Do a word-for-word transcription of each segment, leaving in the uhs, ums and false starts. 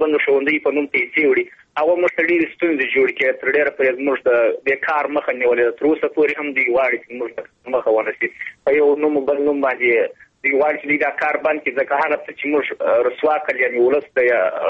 بندو ښوونځي په نوم پیسې وړي هغه موږ ته ډېرې ستونزې جوړې کړې تر ډېره پورې زموږ د دې کار مخه نیولې ده تر اوسه پورې هم دوی غواړي چې موږ مخه ونه شي په یو نوم بل نوم باندې دوی غواړي چې دوی دا کار بند کړي ځکه هغه څه چې موږ رسوا کړل یعنې ولس ته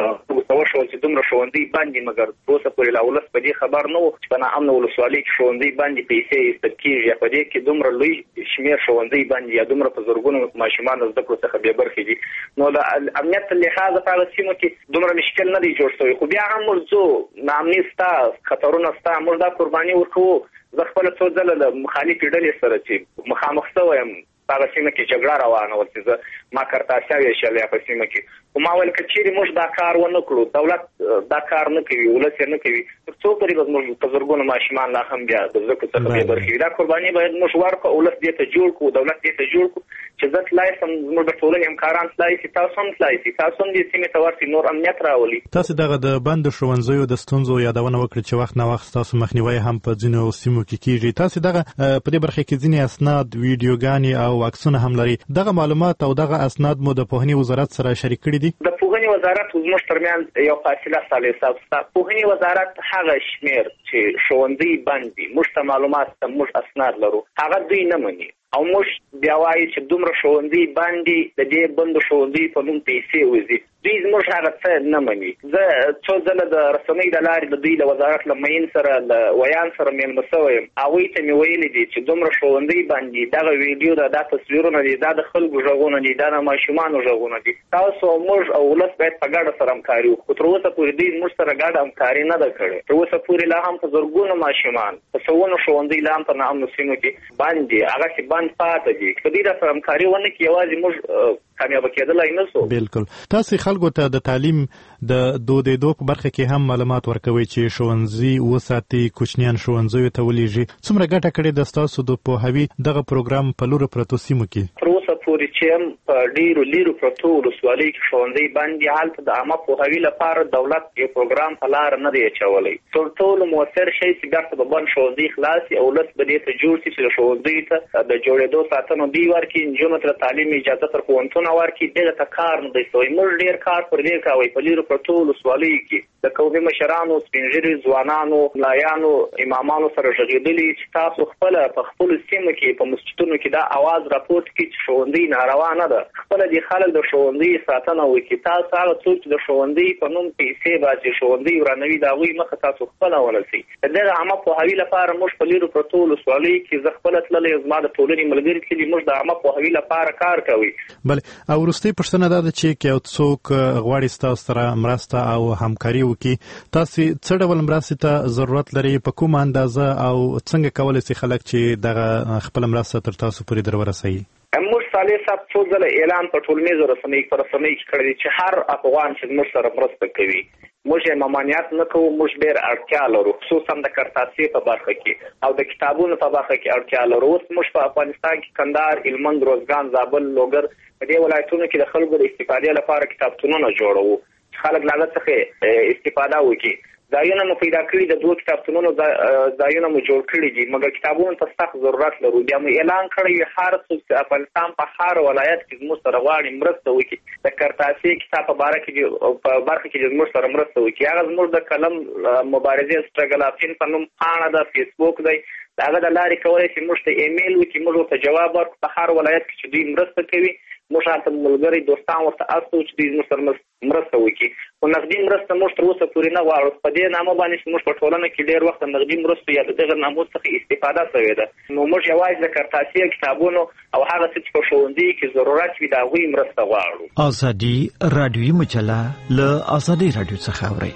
یې وشول چې دومره ښوونځي بند دي مګر تر اوسه پورې لا ولس په دې خبر نه و چې په ناامنه ولسوالۍ کې ښوونځي بند دي پیسې ایستل کېږي یا په دې کې دومره لوی شمېر ښوونځي بند دي یا دومره په زرګونو ماشومان د زده کړو څخه بې برخې دي نو د امنیت له لحاظه په هغه سیمو کې دومره مشکل نه دی جوړ شوی خو بیا هم موږ ځو ناامني شته خطرونه شته موږ دا قرباني ورکوو زه خپله څو ځله د مخالفې ډلې سره چې مخامخ شوی یم په هغه سیمه کې جګړه روانه وه چې زه ما کرتاسیا ویشلی په سیمه کې خو ما ویل که چیرې موږ دا کار ونه کړو دولت دا کار نه کوي ولس یې نه کوي تر څو پورې به زموږ په زرګونو ماشومان لا هم بیا د زده کړو څخه بې برخې وي دا قرباني باید موږ ورکړو ولس دې ته جوړ کړو دولت دې ته جوړ کړو چې زه تلای سم زموږ د ټولنې همکاران تلای شي تاسو هم تلای شي تاسو هم دې سیمې ته ورشئ نور امنیت راولي تاسو دغه د بندو ښوونځیو د ستونزو یادونه وکړه چې وخت نه وخت تاسو مخنیوی هم په ځینو سیمو کې کیږي تاسو دغه په دې برخه کې ځینې اسناد ویډیوګانې او عکسونه هم لري دغه معلومات او دغه اسناد مو د پوهنې وزارت سره شریک کړي دي د پوهنې وزارت زموږ ترمنځ یو فاصله سالی حساب شته پوهنې وزارت هغه شمېر چې ښوونځي بند دي موږ ته معلومات ته موږ اسناد لرو هغه دوی نه مني او موږ بیا وایو چې دومره ښوونځي بند دي د دې بندو ښوونځي په نوم پیسې وځي دوی زموږ هغه څه نه مني زه څو ځله د رسنۍ د لارې د دوی له وزارت له معین سره له ویان سره مېلمه شوی یم هغوی ته مې ویلي دي چې دومره ښوونځي بند دي دغه ویډیو ده دا تصویرونه دي دا د خلکو غږونه دي دا د ماشومانو غږونه دي تاسو موږ او ولس باید په ګډه سره همکاري وکړو خو تر اوسه پورې دوی زموږ سره ګډه همکاري نه ده کړې تر اوسه پورې لا هم په زرګونو ماشومان په سوونو ښوونځي لا هم په ناامنو سیمو کې بند دي هغسې بند پاتې دي که دوی راسره همکاري ونه کړي یوازې موږ کامیابه کېدلی نه شو بالکل تاسو خلکو ته د تعلیم د دودېدو په برخه کې هم معلومات ورکوي چې ښوونځي وساتي کوچنیان ښوونځیو ته ولېږي څومره ګټه کړې ده ستاسو د پوهاوي دغه پروګرام په لوړو پرتو سیمو کې تر اوسه پورې چې هم په ډېرو لیرو پرتو ولسوالیو کې ښوونځي بند دي هلته د عامه پوهاوي لپاره دولت یو پروګرام په لاره نه دی اچولی تر ټولو مؤثر شی چې بېرته به بند ښوونځي خلاص شي او ولس به دې ته جوړ شي چې د ښوونځیو ته د جوړېدو ساتنه دوی ورکړي نجونو ته د تعلیم اجازه تر ښوونځونه ورکړي دغه ته کار نه دی شوی موږ ډېر کار پر دې کوی په لیرو پرتو ولسوالیو کې د قومي مشرانو سپین ږیري ځوانانو ملایانو امامانو سره غږېدلي چې تاسو خپله په خپلو سیمو کې په مسجدونو کې دا اواز راپورته کړي چې ښوونځي ناروا نه ده خپله دې خلک د ښوونځي ساتنه وکړي تاسو هغه څوک چې د ښوونځي په نوم پیسې باسي ښوونځي ورانوي د هغوی مخه تاسو خپله ونیسئ د دغه عامه پوهاوي لپاره موږ په لیرو پرتو ولسوالیو کې زه خپله تللی زما د ټولنې ملګري کلي موږ د عامه پوهاوي لپاره کار کوي بله او وروستۍ پوښتنه دا ده چې که یو څوک غواړي ستاسو سره مرسته او همکاري وکړي تاسو څه ډول مرستې ته ضرورت لري په کومه اندازه او څنګه کولی شي خلک چې دغه خپله مرسته تر تاسو پورې در ورسوي موږ صالح صاحب څو ځله اعلان په ټولنیزو رسنیو په رسنیو کې کړی دی چې هر افغان چې زموږ سره مرسته کوي موږ یې ممانعت نه کوو موږ ډېر اړتیا لرو خصوصا د کرتاسي په برخه کې او د کتابونو په برخه کې اړتیا لرو اوس موږ په افغانستان کې کندهار هلمند روزګان زابل لوګر په دې ولایتونو کې د خلکو د استفادې لپاره کتابتونونه جوړوو چې خلک له هغه څخه استفاده وکړي ځایونه مو پیدا کړي د دوه کتابتونونو ځایونه مو جوړ کړي دي مګر کتابونو ته سخت ضرورت لرو بیا مو اعلان کړی هر څوک چې افغانستان په هر ولایت کې زموږ سره غواړي مرسته وکړي د کرتاسي کتاب په باره کې په برخه کې زموږ سره مرسته وکړي هغه زموږ د قلم مبارزې سټرګل افین په نوم پاڼه ده فیسبوک دی د هغه د لارې کولی شي موږ ته ایمیل وکړي موږ ورته جواب ورکړو په هر ولایت کې چې دوی مرسته کوي موږ هلته ملګري دوستان ورته استو چې دوی زموږ سره مرسته وکړي خو نغدي مرسته موږ تر اوسه پورې نه غواړو په دې نامه باندې چې موږ په ټولنه کې ډېر وخت د نغدي مرستو یا د دغه نامو څخه استفاده شوې ده نو موږ یوازې د کرتاسي کتابونو او هغه څه چې په ښوونځیو کې ضرورت وي د هغوی مرسته غواړو ازادي راډیویي مجله له ازادي راډیو څخه اورئ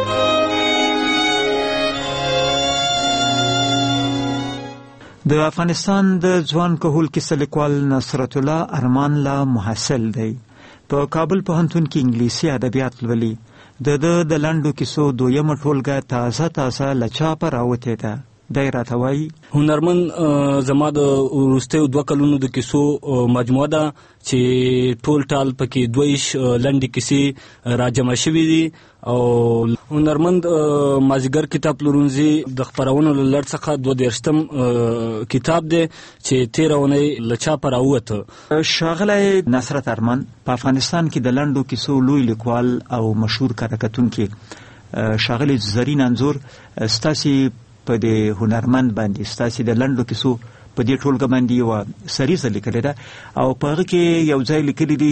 د افغانستان د ځوان کهول کیسه لیکوال نصرت الله ارمان لا محصل دی په کابل پوهنتون کې انګلیسي ادبیات لولي د د د لنډو کیسو دویمه ټولګه تازه تازه له چاپه راوتې ده دی راته وایي هنرمن زما د وروستیو دوه کلونو د کیسو مجموعه ده چې ټول ټال پکې دویش لنډې کیسې راجمع شوي دي او هنرمند مازیګر کتاب پلورنځي د خپرونو له لړ څخه دوه دېرشتم کتاب دی چې تېره اونۍ له چاپه راووته. ښاغلی نصرت ارمان، په افغانستان کې د لنډو کیسو لوی لیکوال او مشهور کره کتونکي ښاغلی زرین انځور ستاسې په دې هنرمند باندې ستاسې د لنډو کیسو په دې ټولګه باندې یوه سریزه لیکلې ده او په هغه کې یو ځای لیکلی دی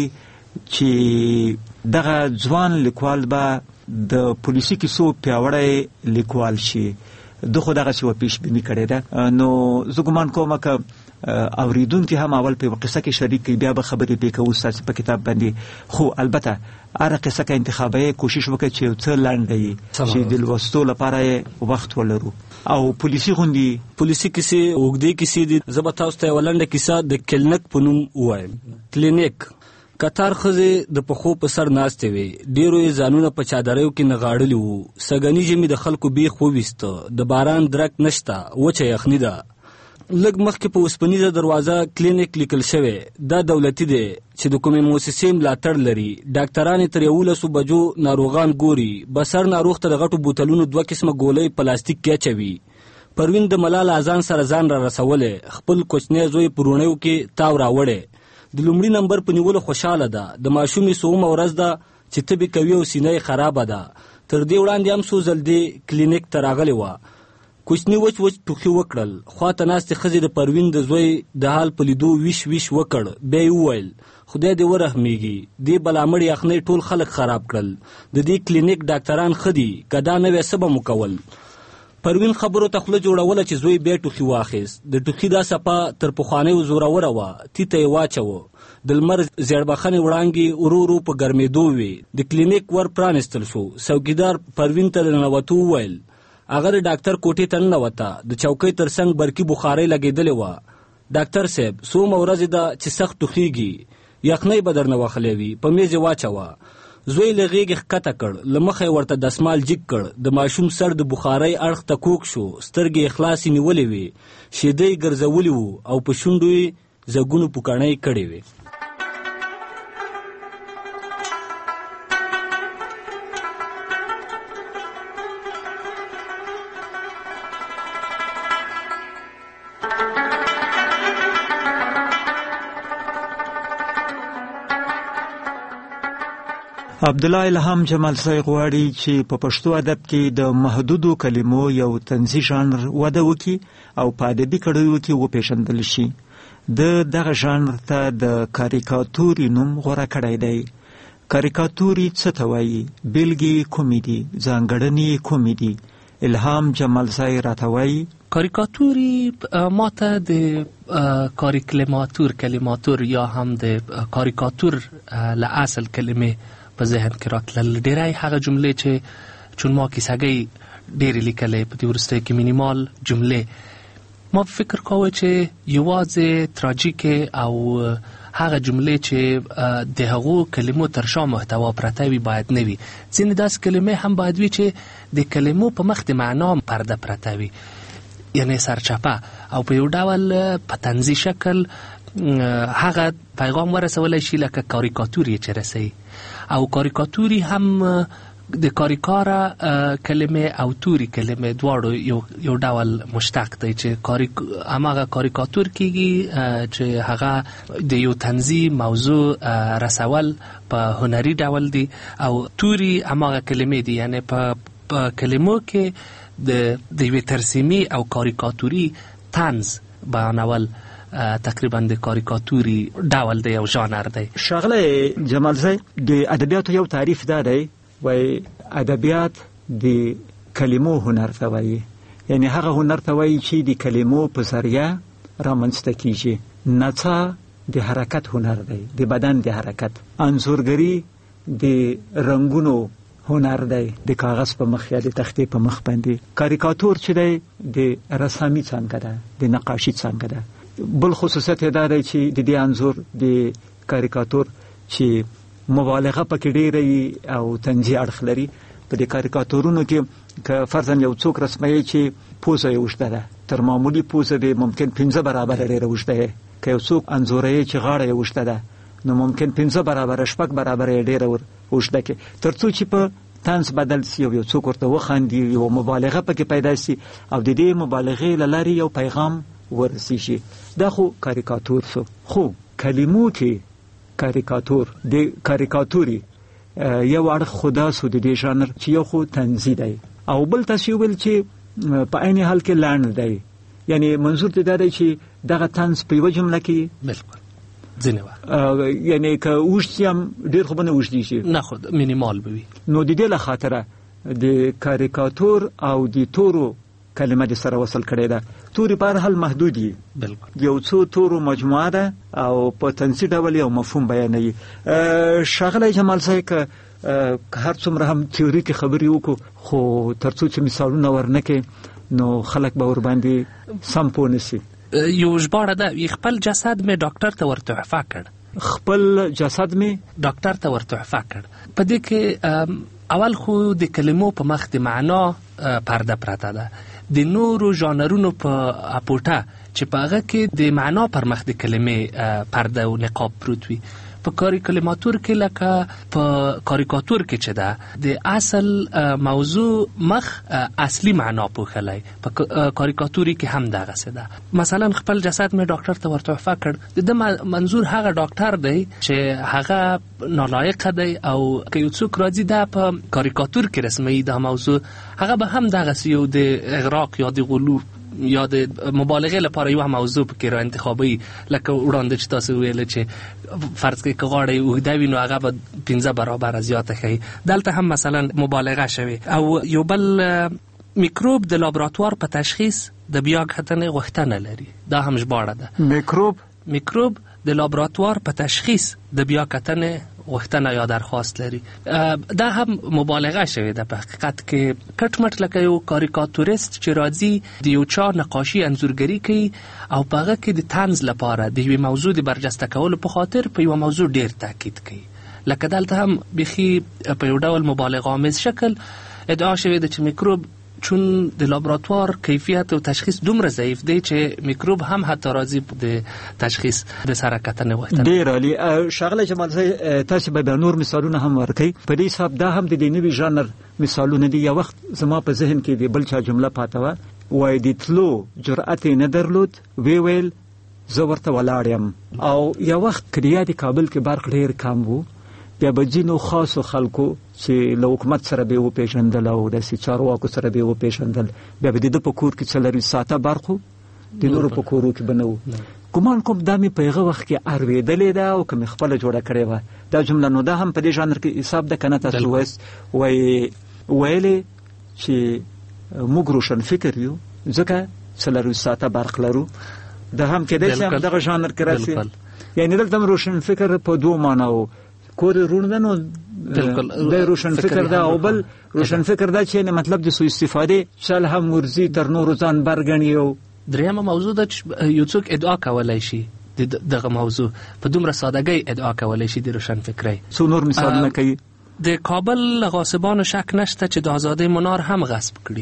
چې دغه ځوان لیکوال به د پولیسي کیسو پیاوړی لیکوال شي. ده خو دغسې یوه پیشبیني کړې ده، نو زه ګمان کوم که اوریدونکي هم اول په یوه قصه کې شریک کړي، بیا به خبرې پرې کوو ستاسې په کتاب باندې. خو البته هره قصه که انتخابوي کوشش وکړه چې یو څه لنډه وي چې د لوستو لپاره یې وخت ولرو. او پولیسي غوندې پولیسي کیسې اوږدې کیسې دي. زه به تاسو ته یوه لنډه کیسه د کلینک په نوم ووایم. کلینک کتار ښځې د پښو په سر ناستې وې، ډېرو یې ځانونه په چادریو کې نغاړلي وو. سږني ژمي د خلکو بیخ وویسته، د باران درک نشته، وچه یخني ده. لږ مخکې په اوسپنیزه دروازه کلینیک لیکل شوی. دا دولتي دی چې د کومې مؤسسې ملاتړ لري. ډاکټرانې تر یولسو بجو ناروغان ګوري. بسر ناروغ ته د غټو بوتلونو دوه قسمه ګولۍ پلاستیک کې اچوي. پروین د ملال اذان سره ځان را رسولی، خپل کوچنی زوی په روڼیو کې تاو راوړی. د لومړي نمبر په نیولو خوشحاله ده. د ماشومې څوومه ورځ ده چې تبې کوي او سینه یې خرابه ده. تر دې وړاندې هم څو ځل دې کلینیک ته راغلې وه. کوچني وچ وچ ټوخي وکړل. خواته ناستې ښځې د پروین د زوی د حال په لیدو ویش ویش وکړ. بیا یې وویل خدای دې ورحمېږي، دې بلامړې یخنۍ ټول خلک خراب کړل. د دې کلینیک ډاکټران ښه دي، که دا نه وی څه به مو کول. پروین خبرو ته خوله جوړوله چې زوی بیا ټوخي واخیست. د ټوخي دا څپه تر پخوانیو زوروره وه. تیته یې واچوه. د لمر زیړبخنې وړانګې ورو ورو په ګرمېدو وې. د کلینیک ور پرانستل شو. څوکیدار پروین ته د ننوتو وویل. هغه د ډاکټر کوټې ته ننوته. د چوکۍ تر څنګ برقي بخارۍ لګېدلې وه. ډاکټر صاحب څومره ورځې ده چې سخت ټوخیږي، یخنۍ به درنه وخلی وي، په میز یې واچوه. زوی له غېږې ښکته کړ، له مخه یې ورته دسمال جګ کړ. د ماشوم سر د بخارۍ اړخ ته کوږ شو، سترګې یې خلاصې نیولې وې، شیدې یې ګرځولي وو او په شونډو یې زګونو پوکڼۍ کړې وې. عبدالله الهام جمالزی غواړي چې په پښتو ادب کې د محدودو کلمو یو طنزي ژانر وده وکړي او په ادبي کړیو کې وپېژندل شي. د دغه ژانر ته د کاریکاتوري نوم غوره کړی دی. کاریکاتوري څه ته وایي؟ بیلګې کومې دي؟ ځانګړنې کومې دي؟ الهام جمالزی راته وایي کاریکاتوری ما ته د کاریکلماتور کلماتور یا هم د کاریکاتور له اصل کلمې په ذهن کې راتلل. ډیری هغه جملې چې چون ما کیسه‌ګۍ ډېرې لیکلې په دې وروستیو کې مینیمال جملې، ما فکر کوه چې یوازې تراجیکې او هغه جملې چې د هغو کلمو تر شا محتوا پرته وي باید نه وي. ځینې داسې کلمې هم باید وي چې د کلمو په مخ د معنا پرده پرته وي، یعنی سرچپه او په یو ډول په طنزي شکل هغه پیغام ورسولی شي لکه کاریکاتوري چې رسوي. او کاریکاتوري هم د کاریکاره کلمه او توری کلمه دواړو یو یو ډول مشتق دی چې کاریک هماغه کاریکاتور کیږي چې هغه د یو طنزي موضوع رسول په هنري ډول دی، او توری هماغه کلمه دی، یعنی په کلمو کې د د یو ترسیمي او کاریکاتوري طنز بیانول تقریبا د کاریکاتوري ډول دی او ژانر دی. ښاغلی جمالزی، د ادبیاتو یو تعریف دا دی، وای ادبیات د کلمو هنر ته وایي، یعنی هغه هنر ته وایي چې د کلمو په ذریعه رامنځته کیږي. نڅا د حرکت هنر دی، د بدن د حرکت. انځورګري د رنګونو هنر دی، د کاغذ په مخ یا د تختې په مخ باندې. کاریکاتور چې دی د رسامي څانګه ده، د نقاشي څانګه ده. بل خصوصیت یې دا دی چې د دې انځور د کاریکاتور چې مبالغه پکې ډېره وي او طنزي اړخ لري. په دې کاریکاتورونو کې که فرضاً یو څوک رسموي چې پوزه یې اوږده ده، تر معمولي پوزه دې ممکن پنځه برابره ډېره اوږده یې. که یو څوک انځوروي چې غاړه یې اوږده ده نو ممکن پنځه برابره شپږ برابره یې ډېره اوږده کړي، تر څو چې په طنز بدل سي او یو څوک ورته وخاندي، یو مبالغه پکې پیدا سي او د دې مبالغې له لارې یو پیغام ورسیږي. دا خو کاریکاتور شو. خو کلمو کې کاریکاتور د کاریکاتوري یو اړخ خدا سو د دې ژانر چې یو خو طنزي دی او بل تاسو ویل چې په عین حال کې لاند دی، یعنی منظور دې دا دی چې دغه طنز په یو جمله کې بالکل ځینې وخت یعنی که اوږد هم ډېر خو به نه اوږدي شي، نه خو مینیمال به وي. نو د دې له خاطره د کاریکاتور او د تورو کلمه د سره وصل کړی ده. توري په هر حال محدود دي، بالکل یو څو تورو مجموعه ده او په طنزي ډول یو مفهوم بیانوي. ښاغلی جمال صاحب که هر څومره هم تیوریکي خبرې وکړو خو تر څو چې مثالونه ورنکړي نو خلک به ورباندې سم پوه نه شي. یو ژباړه ده، خپل جسد مې ډاکټر ته ورتحفه کړ. خپل جسد مې ډاکټر ته ورتحفه کړ. په دې کې اول خو د کلمو په مخ د معنا پرده پرته ده، د نورو ژانرونو په اپوټه چې په هغه کې د معنا پر مخ د کلمې پرده او نقاب پروت وي. په کاری کلماتور کې لکه په کاریکاتور کې چې ده د اصل موضوع مخ اصلي معنا پوښلی، په کاریکاتوري کې هم دغه څه ده. مثلا خپل جسد مې ډاکټر ته ورتحفه کړ، د ده منظور هغه ډاکټر دی چې هغه نالایق دی او که یو څوک راځي دا په کاریکاتور کې رسمي دا موضوع، هغه به هم دغه څه یو د اغراق یا د غلو یا د مبالغه لپاره یو موضوع کې را انتخابي، لکه وړاندې چې تاسو ویل چې فرض کړئ که غاړه اوږده وي نو هغه به پنځه برابره زیاته ښیي، دلته هم مثلا مبالغه شوې. او یو بل میکروب د لابراتوار په تشخیص د بیا کتنې غوښتنه لري، دا هم ژباړه ده. میکروب میکروب د لابراتوار په تشخیص د بیا کتنې غوښتنه یا درخواست لري. دا هم مبالغه شوې ده په حقیقت کې. کټ مټ لکه یو کاریکاتوریست چې راځي د یو چا نقاشي انځورګري کوي او په هغه کې د طنز لپاره د یوې موضوع د برجسته کولو په خاطر په یو موضوع ډیر تاکید کوي، لکه دلته هم بیخي په یو ډول مبالغه آمیز شکل ادعا شوې ده چې میکروب چون د لابراتوار کیفیت او تشخیص دومره ضعیف دی چې میکروب هم حتی راځي د تشخیص د سره کتنې غوښتنه. ډېر عالي. ښاغلی جمال صاحب تاسو به بیا نور مثالونه هم ورکوئ. په دې حساب دا هم د دې نوي ژانر مثالونه دي. یو وخت زما په ذهن کې د بل چا جمله پاته وه، وایي د تلو جرأت یې نه درلود، وی ویل زه ورته ولاړ یم. او یو وخت که د یادې کابل کې برق ډېر کم و، بیا به ځینو خاصو خلکو چې له حکومت سره به یې وپېژندل او داسې چارواکو سره به یې وپېژندل، بیا به د ده په کور کې څلرویشت ساعته برق و، د نورو په کورو کې به نه و. ګمان کوم دا مې په هغه وخت کې اورېدلې ده او که مې خپله جوړه کړې وه دا جمله. نو دا هم په دې ژانر کې حساب ده که نه؟ تاسو وایست وایي ویلې چې موږ روشن فکر یو ځکه څلرویشت ساعته برق لرو. دا هم کېدای شي هم دغه ژانر کې راشي. یعنی دلته هم روشن فکر په دوه معناو، کور رونه نو د روشن فکر دا او بل روشن فکر دا چې مطلب د سوء استفاده شل هم ورزي تر نور ځان برګنی. او دریمه موضوع د یو څوک ادعا کولای شي دغه موضوع په دومره سادهګۍ ادعا کولای شي د روشن فکرۍ. څو نور مثالونه کوي. د کابل غاصبانو شک نشته چې د آزادۍ منار هم غصب کړي.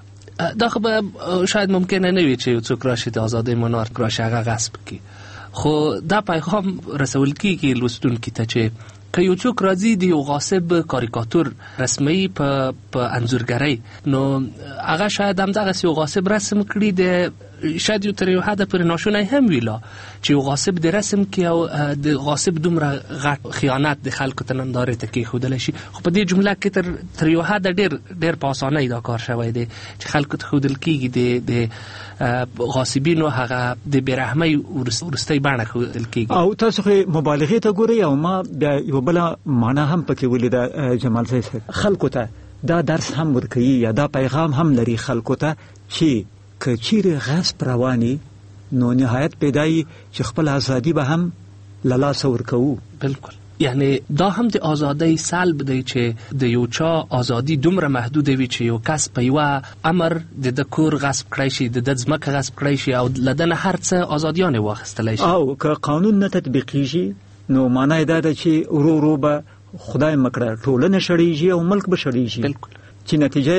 دا خو شاید ممکنه نه وي چې یو څوک راشي د آزادۍ منار راشي هغه غصب کړي، خو دا پیغام رسول کیږي لوستونکي ته چې که یو څوک راځي د یو غاصب کاریکاتور رسمي په په انځورګرۍ نو هغه شاید هم دغسې یو غاصب رسم کړي، د شاید یو تر یو حده پورې ناشونی هم ویلا چې یو غاصب د رسم کې او د غاصب دومره غټ خیانت د خلکو ته نندارې ته کېښودلی شي. خو په دې جمله کې تر تر یو حده ډېر ډېر په اسانۍ دا کار شوی دی چې خلکو ته ښودل کېږي د د غاصبینو هغه د بېرحمۍ وروستۍ بڼه ښودل کېږي. او تاسو خو مبالغې ته ګورئ او ما بیا یوه بله معنا هم پکې ولیده جمال صاحب، خلکو ته دا درس هم ورکوي یا دا پیغام هم لري خلکو ته چې که چیرې غصب رواني نو نهایت پیدایي چې خپل ازادي به هم له لاسه ورکوو. بالکل. یعنی دا هم د ازادۍ سلب دی چې د یو چا ازادي دومره محدوده وي چې یو کس په یوه امر د ده کور غصب کړی شي، د ده ځمکه غصب کړی شي او له ده نه هر څه ازادیان یې واخیستلی شي. او که قانون نه تطبیقیږي نو معنا یې دا ده چې ورو ورو به خدای مکړه ټولنه شړیږي او ملک به شړیږي. بالکل. چې نتیجه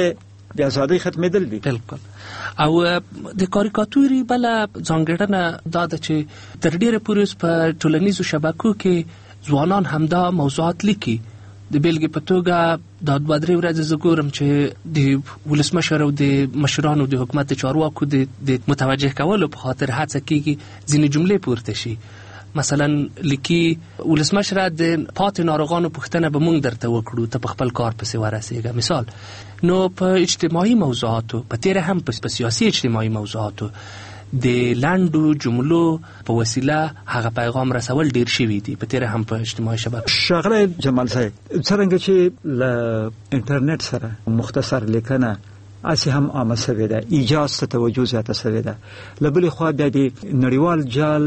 د ازادۍ ختمېدل دي. بالکل. او د کاریکاتوري بل ځانګړنه دا ده چې تر ډیره پورې په ټولنیزو شبکو کې ځوانان همدا موضوعات لیکي. د بیلګې په توګه دا دوه درې ورځې زه ګورم چې د ولسمشر او د مشرانو د حکومت چارواکو د متوجه کولو په خاطر هڅه کیږي ځینې جملې پورته شي. مثلا لیکي ولسمشر د پاتې ناروغانو پوښتنه به مونږ درته وکړو، ته په خپل کار پسې ورسېږه. مثال نو په اجتماعي موضوعاتو، په تیره هم په سیاسي اجتماعي موضوعاتو د لاندو جملو په وسیله هغه پیغام رسول ډیر شوي دي، په تیره هم په اجتماعي شبکو. ښاغلی جمال صاحب، څرنګه چې له انټرنیټ سره مختصر لیکنه اسی هم عامه شوې ده، ایجاز ته توجه زیاته شوې ده. له بلې خوا بیا د نړیوال جال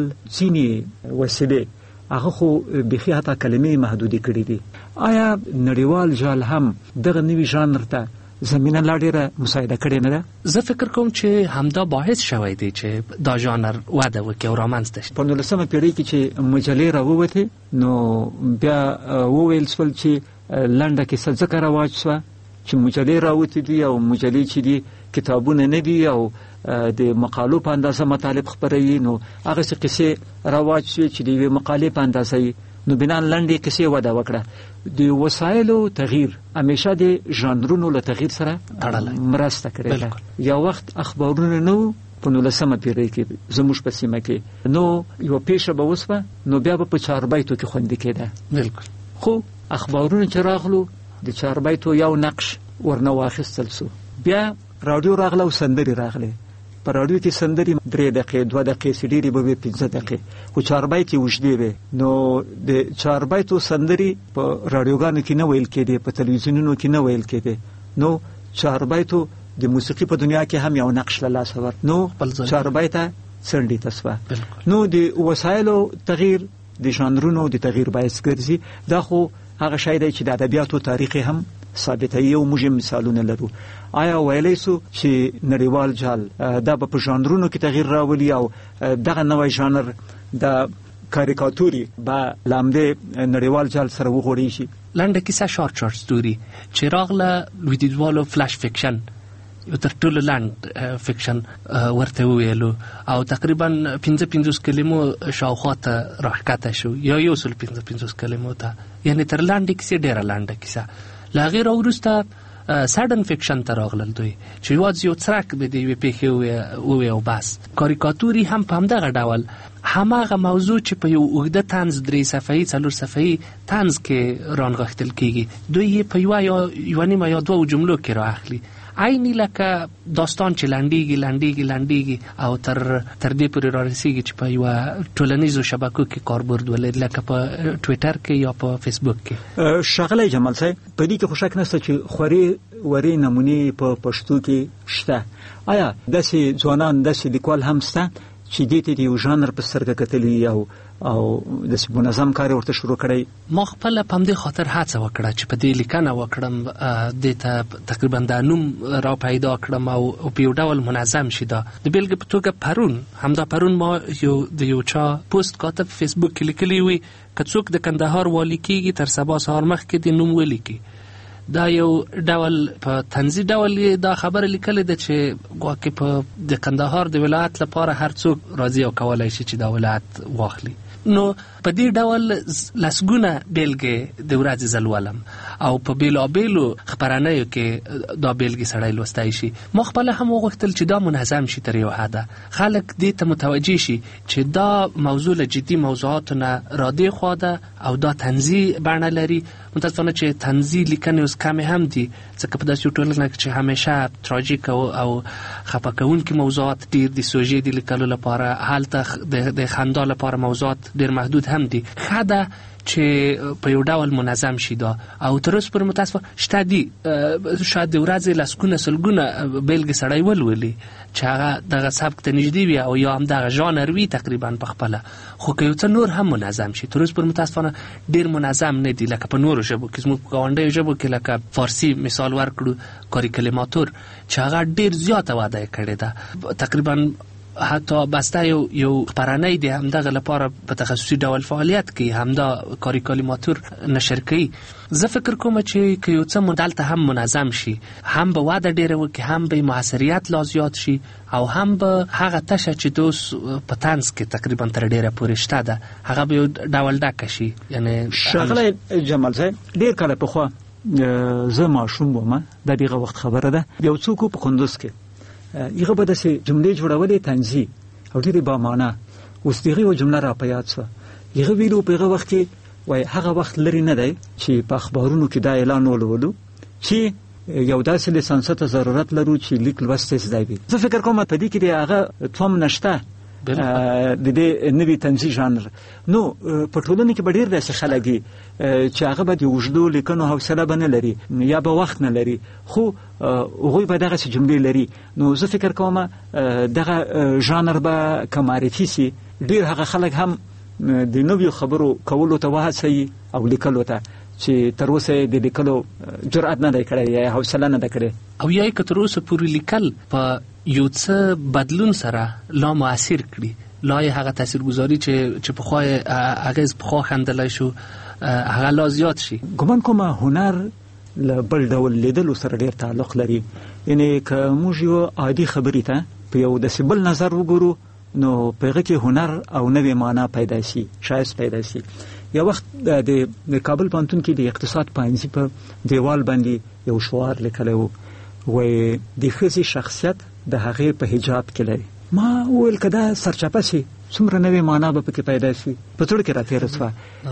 ځینې وسیلې هغه خو بیخي حتی کلمې محدودې کړي دي. آیا نړیوال جال هم دغه نوي ژانر ته زمینه لا ډیره مساعده کړې نه ده؟ زه فکر کوم چې همدا باعث شوی دی چې دا ژانر وده وکړي او رامنځته شي. په نولسمه پیړۍ کې چې مجلې راووتې نو بیا وویل شول چې لنډه کیسه ځکه رواج شوه چې مجلې راوتې دي او مجلې چې دي کتابونه نه دي او د مقالو په اندازه مطالب خپروي، نو هغسې قصې رواج شوې چې د یوې مقالې په اندازه یې، نو بنان لنډې قصې وده وکړه. د وسایلو تغییر همیشه د ژانرونو له تغییر سره مرسته کړې ده. یو وخت اخبارونه نه وو په نولسمه پیړۍ کې زموږ په سیمه کې، نو یوه پیښه به وسوه نو بیا به په چاربیتو کې خوندي کېده. بالکل. خو اخبارونه چې راغلو د چاربیتو یو نقش ورنه واخیستل سو، بیا راډیو راغله او سندرې راغلې. په راډیو کې سندرې درې دقیقې دوه دقیقې سي ډېرې به وي پنځه دقیقې، خو چاربیت یې اوږدې وې. نو د چاربیتو سندرې په راډیوګانو کې نه ویل کېدې، په تلویزیونونو کې نه ویل کېدې. نو چاربیتو د موسیقي په دنیا کې هم یو نقش له لاسه ور، نو چاربیته څنډې ته سوه. نو د وسایلو تغییر د ژانرونو د تغییر باعث ګرځي. دا خو هغه شی دی چې د ادبیاتو تاریخ هم ثابتوي او موږ مثالونه لرو. آیا ویلی سو چې نړیوال جال دا به په ژانرونو کې تغییر راولي او دغه نوی ژانر د کاریکاتوري به له همدې نړیوال جال سره وغوړی شي؟ لنډه کیسه شارټ شارټ ستوري چې راغله لویدیځوالو فلاش فکشن، یو تر ټولو لنډ فکشن ورته وویلو او تقریبا پنځه پنځوس کلمو شاوخوا ته راښکته شو، یا یو سل پنځه پنځوس کلمو ته، یعنې تر لنډې کیسې ډېره لنډه کیسه. له هغې راوروسته سډن فکشن ته راغلل دوی چې یوازې یو څرک به د یوې پېښې ووی او بس. کاریکاتوري هم په همدغه ډول هماغه موضوع چې په یو اوږده طنز درې صفحې څلور صفحې طنز کې رانغښتل کېږي، دوی یې په یوه یا یوه نیمه یا دوه جملو کې را اخلي، عیني لکه داستان چې لنډیږي لنډیږي لنډیږي او تر تر دې پورې رارسیږي چې په یوه ټولنیزو شبکو کې کاربرد ولري، لکه په ټویټر کې یا په فیسبوک کې. ښاغلی جمال صاحب، په دې کې خو شک نشته چې خورې ورې نمونې په پښتو کې شته. آیا داسې ځوانان داسې لیکوال هم شته چې دې ته د یو ژانر په سترګه کتلي او او داسې منظم کار ورته شروع کړی؟ ما خپله په همدې خاطر هڅه وکړه چې په دې لیکنه وکړم، دې ته تقریبا دا نوم را پیدا کړم او په یو ډول منظم شي. دا د بیلګې په توګه پرون همدا پرون ما یو د یو چا پوسټ کاته په فیسبوک کې لیکلی وي که څوک د کندهار والي کېږي تر سبا سهار مخکې د نوم ولیکي. دا یو ډول په طنزي ډول دا خبره لیکلې ده چې ګواکې په د کندهار د ولایت لپاره هر څوک راځي او کولی شي چې دا ولایت واخلي. نو په دې ډول لسګونه بیلګې د ورځې زلولم او په بیلابیلو خپرنیو کې دا بیلګې سړی لوستی شي. ما خپله هم وغوښتل چې دا منظم شي تر یو حده، خلک دې ته متوجه شي چې دا موضوع له جدي موضوعاتو نه رادې خوا ده او دا طنزي بڼه لري. متاسفانه چې طنزي لیکنې اوس کمې هم دي، ځکه په داسې ټولنه کې چې همیشه تراژیک او خفه کوونکي موضوعات ډېر دي، سوژې د لیکلو لپاره هلته د خندا لپاره موضوعات ډېر محدود هم دي. ښه ده چې په یو ډول منظم شي دا، او تر اوسه پورې متاسفانه شته دي شاید د ورځې لسګونه سلګونه بیلګې سړی ولولي چې هغه دغه سبک ته نږدې وي او یا هم دغه ژانر وي تقریبا په خپله، خو که یو څه نور هم منظم شي. تر اوسه پورې متاسفانه ډېر منظم نه دي لکه په نورو ژبو کې. زموږ په ګاونډیو ژبو کې لکه فارسي مثال ورکړو، کاریکلماتور چې هغه ډېر زیاته وده یې کړې ده، تقریبا حتی بسته یو یو خبرنۍ دی همدغه لپاره په تخصصي ډول فعالیت کوي، همدا کاری کلیماتور نشر کوي. زه فکر کوم چې که یو څه دلته هم منظم شي، هم به وده ډیره وکړي، هم به محصریت لا زیات شي، او هم به هغه تشه چې دوس په طنز کې تقریبا تر ډیره پورې شته ده هغه به یو ډول ډکه شي. یعنی ښاغلی جمال صاحب، ډېر کله پخوا زه ماشوم وم، د دغه وخت خبره ده، یو څوک په کندوز کې هغه به داسې جملې جوړولې طنزي او ډېرې بامانه. اوس دغه یوه جمله را په یاد شوه، هغه ویلو په هغه وخت کې وایي هغه وخت لرې نه دی چې په اخبارونو کې دا اعلان ولولو چې یو داسې لیسانس ته ضرورت لرو چې لیک لوست زده وي. زه فکر کوم په دې کې د هغه توم نشته د دې نوي طنزي ژانر. نو په ټولنه کې به ډېر داسې خلک دي چې هغه به د اوږدو لیکنو حوصله به نه لري یا به وخت نه لري، خو هغوی به دغسې جملې لري. نو زه فکر کوم دغه ژانر به که معرفي سي، ډېر هغه خلک هم د نویو خبرو کولو ته وهڅوي او لیکلو ته چې تر اوسه د لیکلو جرأت نه دی کړی یا حوصله نه ده کړې، او یا یې که تر اوسه پورې لیکل په یو څه بدلون سره لا مؤثر کړي، لا یې هغه تاثیرګذاري چې چې پخوا یې اغېز پخوا ښندلی شو هغه لا زیات شي. ګمان کوم هنر له بل ډول لیدلو سره ډېر تعلق لري. یعنې که موږ یو عادي خبرې ته په یو داسې بل نظر وګورو نو په هغه کې هنر او نوې معنا پیدا شي، ښایست پیدا شي. یو وخت د کابل پوهنتون کې د اقتصاد پوهنځي په دیوال باندې یو شعار لیکلی و، وایي د ښځې شخصیت د هغې په حجاب کې لري. ما وویل که دا سرچپه شي څومره نوې معنا به پکې پیدا شي. په زړه کې را تېره شوه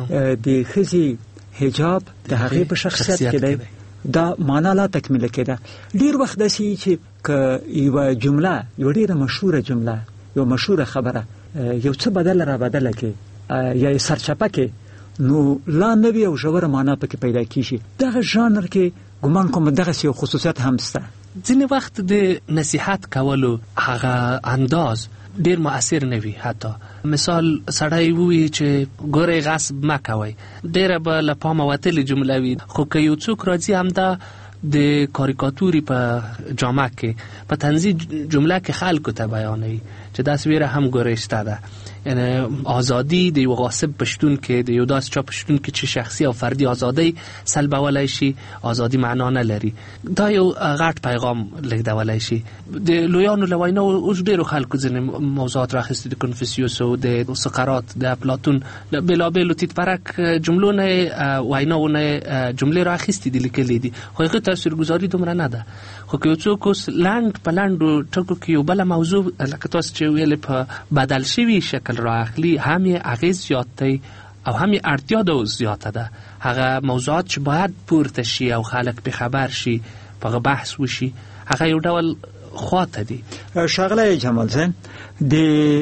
د ښځې حجاب د هغې په شخصیت کې دی، دا معنا لا تکمیله کېده. ډېر وخت داسې چې که یوه جمله یوه ډېره مشهوره جمله یو مشهوره خبره یو څه بدله را بدله کې یا یې سرچپه کې، نو لا نوې او ژوره معنا پکې پیدا کېږي. دغه ژانر کې ګمان کوم دغسې یو خصوصیت هم شته. ځینې وخت د نصیحت کولو هغه انداز ډېر مؤثر نه وي. حتی مثال سړی ووایي چې ګورئ غصب مه کوئ، ډېره به له پامه وتلې جمله وي، خو که یو څوک راځي همدا د کاریکاتوري په جامه کې په طنزي جمله کې خلکو ته بیانوي چې داسې ویره هم ګورئ شته ده. یعنی ازادي د یو غاصب پشتون کې د یو داس چا پشتون کې چې شخصي او فردي ازادي سلبولای شي، ازادي معنا نه لري. دا یو غټ پیغام لګدولای شي. د لویانو له وینا اوس ډېرو خلکو ځینې موضوعات راخیستي د کنفوسیوس او د سقراط د افلاطون بېلابېلو تیتپرک جملو نه ویناونه جملې راخیستي دي لیکلي دي، خو هغې تاثیرګذاري دومره نه ده. خو که یو څوک اوس لنډ په لنډو ټکو کې یو بله موضوع لکه تاسو چې ویلې په بدل شوي شکل را اخلي، هم یې اغېز زیات دی او هم یې اړتیا د اوس زیاته ده. هغه موضوعات چې باید پورته شي او خلک پې خبر شي، په هغه بحث وشي، هغه یو ډول خواته دي. ښاغلی جمال صاحب، د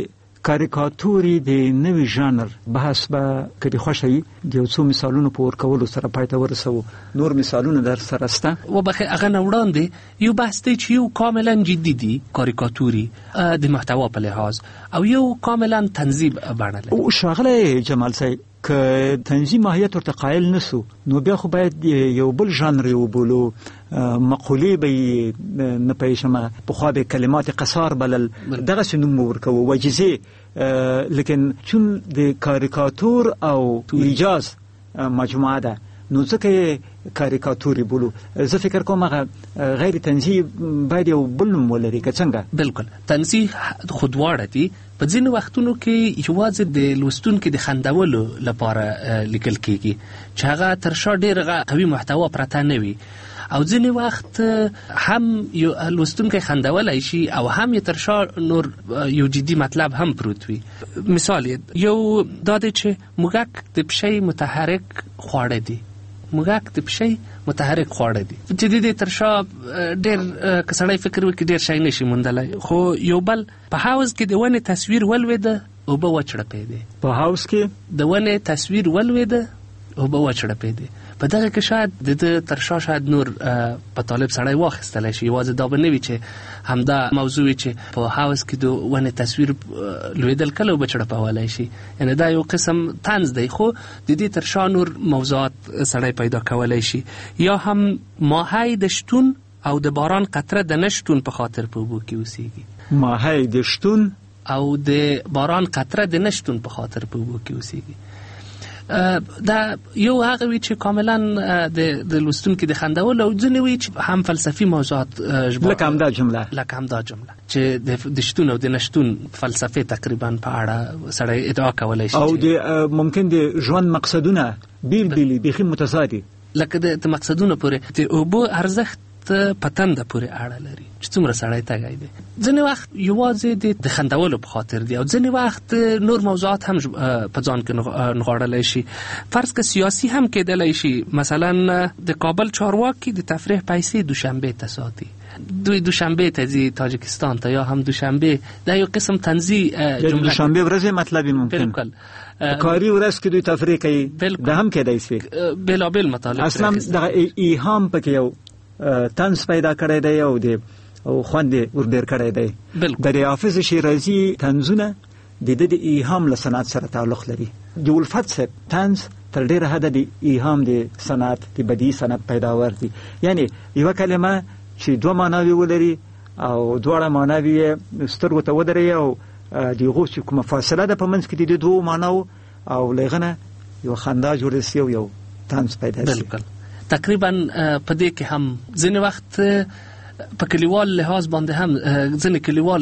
کاریکاتوري د نوي ژانر بحث به که دې خوښه وي د یو څو مثالونو په ورکولو سره پای ته ورسوو. نور مثالونه در سره شته؟ وبخښئ هغه نه وړاندې یو بحث دی چې یو کاملا جدي دي کاریکاتوري د محتوا په لحاظ او یو کاملا طنزي بڼه لري. ښاغلی جمال صاحب، که طنزي ماهیت ورته قایل نسو نو بیا خو باید یو بل ژانر یې وبولو. مقولې به یې نه پوهېږم، پخوا به کلمات قصار بلل، دغسې نوم ورکوو وجیزې. لیکن چون د کاریکاتور او ایجاز مجموعه ده نو ځکه یې کاریکاتوري بولو. زه فکر کوم هغه غیر طنزي باید یو بل نوم ولري که څنګه؟ بلکل طنزي خو دواړه دي. په ځینو وختونو کې یوازې د لوستونکي د خندولو لپاره لیکل کېږي چې هغه تر شا ډېر قوي محتوا پرته نه وي، او ځینې وخت هم یو لوستونکی خندولی شي او هم یې تر شا نور یو جدي مطلب هم پروت وي. مثال یو دا دی چې موږک د پشۍ متحرک خواړه دي، موږک د پشۍ متحرک خواړه دي چې د دې تر شا ډېر که سړی فکر وکړي ډېر شی نشي موندلی. خو یو بل په حوض کې د ونې تصویر ولوېده اوبه وچړپېدې، په حوض کې د ونې تصویر ولوېده اوبه وچړپېدې. په دغه کې شاید د ده تر شا شاید نور په طالب سړی واخیستلی شي، یوازې دا به نه وي چې همدا موضوع وي چې په حوض کې د ونې تصویر لوېدل کله اوبه چړپولی شي. یعنې دا یو قسم طنز دی، خو د دې تر شا نور موضوعات سړی پیدا کولی شي. یا هم ماهی د شتون او د باران قطره د نشتون په خاطر په اوبو کې اوسېږي. ماهی د شتون او د باران قطره د نشتون په خاطر په اوبو کې اوسېږي. دا یو هغه وی چې کاملا د د لوستونکو د خندول او ځنې وی چې هم فلسفي موضوعات لکه همدا جمله لکه همدا جمله چې د شتون او د نشتون فلسفه تقریبا په اړه سړی ادعا کولای شي او د ممکن د ژوند مقصدونه بیل بیل بيخي متضادي لکه د مقصدونه پورې د اوبو ارزښت پتنده پورې اړه لري چې څومره سړی تګای دی. ځینې وخت یوازې د خندولو په خاطر دی او ځینې وخت نور موضوعات هم په ځان کې نغاړلی شي. فرض که سیاسي هم کېدلی شي، مثلا د کابل چارواکي د تفریح پیسې دوشنبه ته ساتي، دوی دوشنبه ته ځي تاجکستان ته یا هم دوشنبه دا یو قسم تنزی جمله دوشنبه ورځ مطلب ممکن بالکل کاری ورځ کې دوی تفریح کوي دا هم کېدای شي. بلابل مطالب اصلا د ایهام پکې یو تنس پیدا کړی دی او د او خوندې ورډیر کړی دی. د حافظ شیرازي تنزونه د د ایهام له صنعت سره تعلق لري. د الفت صاحب تنز تر ډیره حد د ایهام د صنعت د بدیع صنعت پیداور دي. یعنی یو کلمه چې دوه معناوي ولري او دواړه معناوي سترګو ته ودرې او دغه چې کومه فاصله ده په منځ کې د دوه معناو او لغنه یو خندا جوړ شي او یو تنز پیدا شي. بالکل تقریبا په دې کې هم ځینې وخت په کلیوال لحاظ باندې هم ځینې کلیوال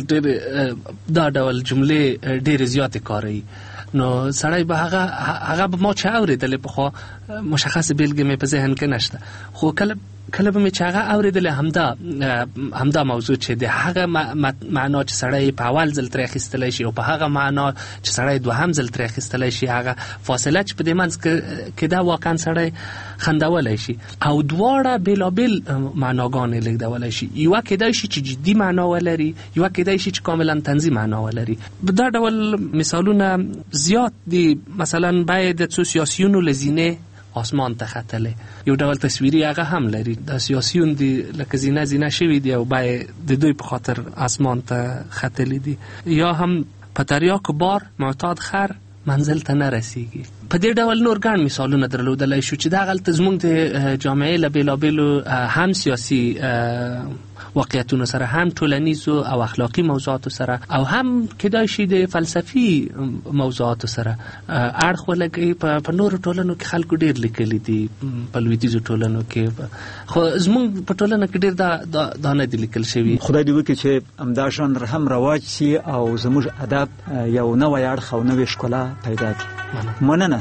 ډېر دا ډول جملې ډېرې زیاتې کاروي، نو سړی به هغه هغه به ما چې اورېدلې پخوا مشخص بیلګې مې په ذهن کې نشته، خو کله کله به مې چې هغه اورېدلې همدا همدا موضوع چې د هغه معنا چې سړی په اول ځل ترې اخیستلی شي او په هغه معنا چې سړی دوهم ځل ترې اخیستلی شي، هغه فاصله چې په دې منځ کې ده واقعا سړی خندولی شي او دواړه بېلابېل معناګانې لېږدولی شي. یوه کېدای شي چې جدي معنا ولري، یوه کېدای شي چې کاملا طنزي معنا ولري. دا ډول مثالونه زیات دي. مثلا باید د څو سیاسیونو له زینې آسمان ته ختلی، یو ډول تصویري هغه هم لري. د سیاسیون دي لکه زینه زینه شوي دي او باید د دوی په خاطر آسمان ته ختلی دي. یا هم په تریاکو بار معتاد خر منزل ته نه رسیږي. په دې ډول نور ګڼ مثالونه درلودلی شو چې دغلته زموږ د جامعې له بېلابېلو هم سیاسي واقعیتونو سره، هم ټولنیزو او اخلاقی موضوعاتو سره او هم کېدای شي د فلسفي موضوعاتو سره اړخ ولګوي. په نورو ټولنو کې خلکو ډېر لیکلي دي، په لویدیځو ټولنو کې، خو زموږ په ټولنه کې ډېر دا دا نه دي لیکل شوي. خدای دې وکړي چې همدا ژانر هم رواج شي او زموږ ادب یو نوی اړخ او نوې ښکلا پیدا کړي. مننه.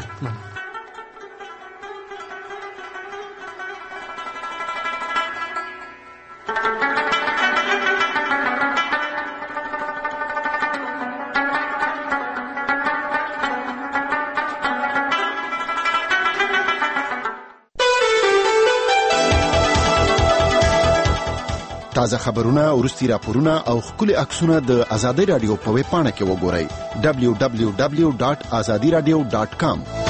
تازه خبرونه، ورستي راپورونه او خولي عکسونه د آزادۍ رادیو په ویب پاڼه کې وګورئ. دبلیو دبلیو دبلیو ډاټ آزادي رادیو ډاټ کام